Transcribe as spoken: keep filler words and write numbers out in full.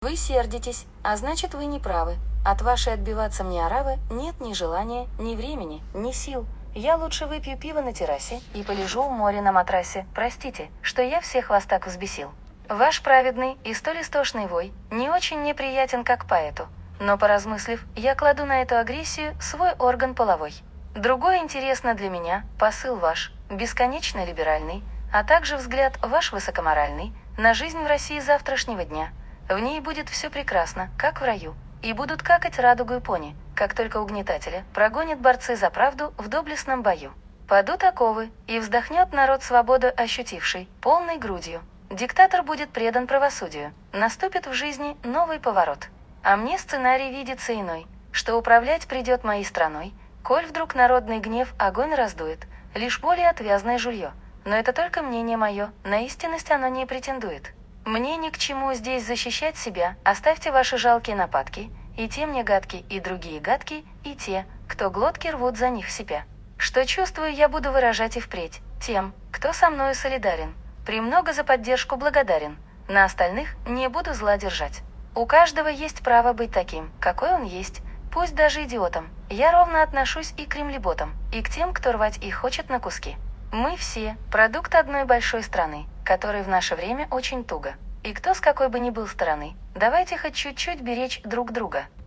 Вы сердитесь, а значит, вы не правы. От вашей отбиваться мне оравы нет ни желания, ни времени, ни сил. Я лучше выпью пиво на террасе и полежу у моря на матрасе. Простите, что я всех вас так взбесил. Ваш праведный и столь истошный вой не очень неприятен как поэту. Но поразмыслив, я кладу на эту агрессию свой орган половой. Другой интересно для меня посыл ваш, бесконечно либеральный, а также взгляд ваш высокоморальный на жизнь в России завтрашнего дня. В ней будет все прекрасно, как в раю, и будут какать радугу и пони, как только угнетателя прогонят борцы за правду в доблестном бою. Падут оковы, и вздохнет народ свободу ощутивший, полной грудью. Диктатор будет предан правосудию, наступит в жизни новый поворот. А мне сценарий видится иной, что управлять придет моей страной, коль вдруг народный гнев огонь раздует, лишь более отвязное жулье. Но это только мнение мое, на истинность оно не претендует. Мне ни к чему здесь защищать себя, оставьте ваши жалкие нападки, и те мне гадки, и другие гадки, и те, кто глотки рвут за них себя. Что чувствую, я буду выражать и впредь, тем, кто со мною солидарен. Премного за поддержку благодарен, на остальных не буду зла держать. У каждого есть право быть таким, какой он есть, пусть даже идиотом. Я ровно отношусь и к кремлеботам, и к тем, кто рвать их хочет на куски. Мы все – продукт одной большой страны, которой в наше время очень туго. И кто с какой бы ни был стороны, давайте хоть чуть-чуть беречь друг друга.